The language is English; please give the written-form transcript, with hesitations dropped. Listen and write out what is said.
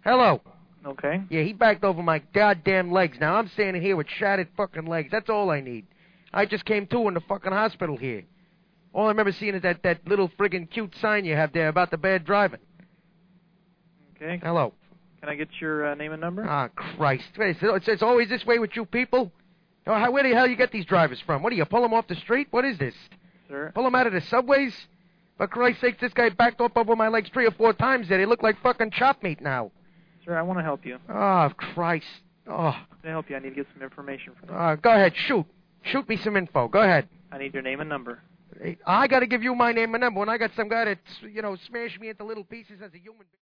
Hello. Okay. Yeah, he backed over my goddamn legs. Now I'm standing here with shattered fucking legs. That's all I need. I just came to in the fucking hospital here. All I remember seeing is that little friggin' cute sign you have there about the bad driving. Okay. Hello. Can I get your name and number? Ah, Christ. It's always this way with you people? Where the hell you get these drivers from? What do you, pull them off the street? What is this? Sir? Pull them out of the subways? For Christ's sake, this guy backed up over my legs 3 or 4 times there. They look like fucking chop meat now. Sir, I want to help you. Oh, Christ. Oh. To help you, I need to get some information from you. Go ahead, shoot. Shoot me some info. Go ahead. I need your name and number. I got to give you my name and number when I got some guy that, smashed me into little pieces as a human being.